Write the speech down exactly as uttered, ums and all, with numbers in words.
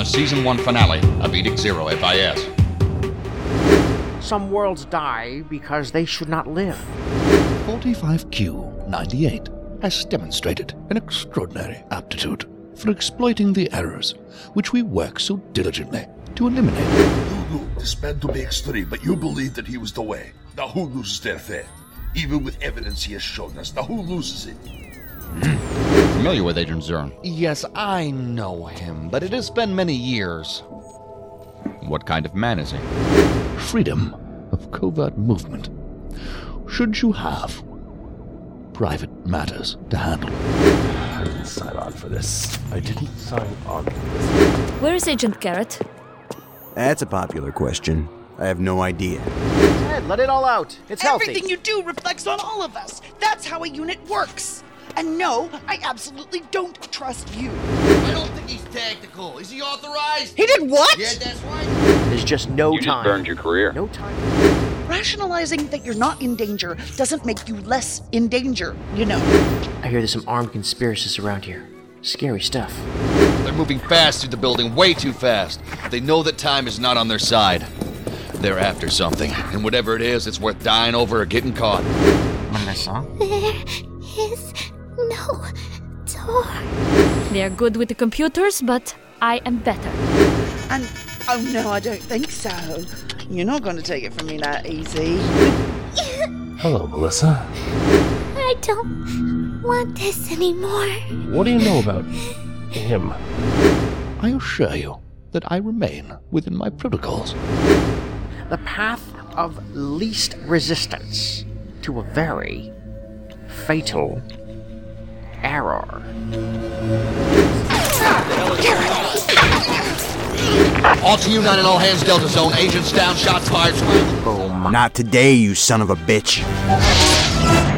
season one finale of Edict Zero F I S. Some worlds die because they should not live. forty-five Q ninety-eight has demonstrated an extraordinary aptitude for exploiting the errors which we work so diligently to eliminate. You knew this man to be extreme, but you believed that he was the way. Now who loses their faith? Even with evidence he has shown us, now who loses it? Familiar with Agent Zurn? Yes, I know him, but it has been many years. What kind of man is he? Freedom of covert movement. Should you have private matters to handle. I didn't sign on for this. I didn't sign on for this. Where is Agent Garrett? That's a popular question. I have no idea. Ted, let it all out. It's healthy. Everything you do reflects on all of us. That's how a unit works. And no, I absolutely don't trust you. I don't think he's tactical. Is he authorized? He did what? Yeah, that's right. There's just no You time. just burned your career. No time. Rationalizing that you're not in danger doesn't make you less in danger, you know. I hear there's some armed conspiracists around here. Scary stuff. They're moving fast through the building, way too fast. They know that time is not on their side. They're after something, and whatever it is, it's worth dying over or getting caught. Melissa? There is no door. They are good with the computers, but I am better. And, oh no, I don't think so. You're not going to take it from me that easy. Hello, Melissa. I don't want this anymore. What do you know about him? I assure you that I remain within my protocols. The path of least resistance to a very fatal error. All to you, nine and all hands, Delta Zone. Agents down, shots fired. Boom. Not today, you son of a bitch.